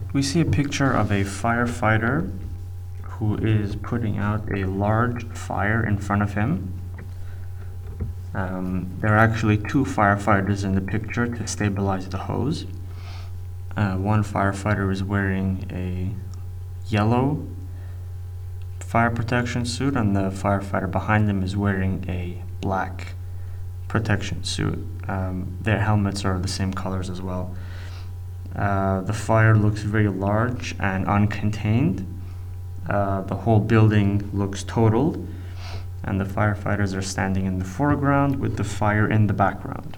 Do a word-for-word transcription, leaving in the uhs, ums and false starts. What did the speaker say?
We see a picture of a firefighter who is putting out a large fire in front of him. Um, there are actually two firefighters in the picture to stabilize the hose. Uh, one firefighter is wearing a yellow fire protection suit, and the firefighter behind them is wearing a black protection suit. Um, their helmets are the same colors as well. Uh, the fire looks very large and uncontained. Uh, the whole building looks totaled, and the firefighters are standing in the foreground with the fire in the background.